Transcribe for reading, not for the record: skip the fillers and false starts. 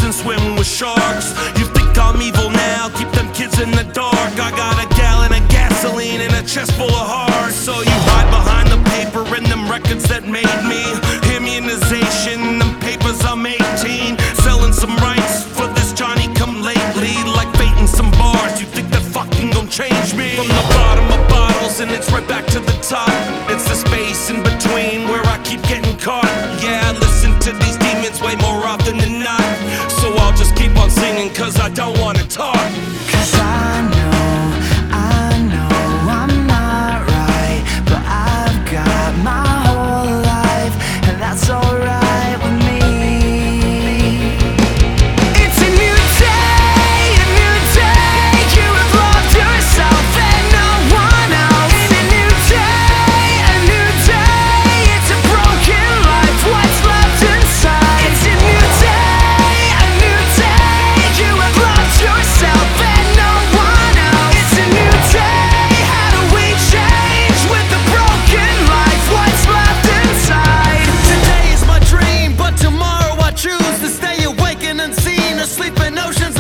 and swim with sharks. You think I'm evil now, keep them kids in the dark. I got a gallon of gasoline and a chest full of hearts. So you hide behind the paper and them records that made me. Immunization, them papers, I'm 18. Selling some rights for this Johnny come lately. Like fate in some bars, you think that fucking gon' change me? From the bottom of bottles and it's right back to the top. It's the space in between where I keep getting caught. Yeah, I listen to these demons way more often than not. So I'll just keep on singing cause I don't wanna talk. Cause I know I'm not right, but I've got my whole life, and that's alright with me. It's a new day, you have loved yourself and no one else. In a new day, it's a broken life, what's left inside. It's a new day, you have loved yourself and no one else. It's a new day, how do we change with a broken life, what's left inside. Today is my dream, but tomorrow I choose to stay awake and unseen, asleep in oceans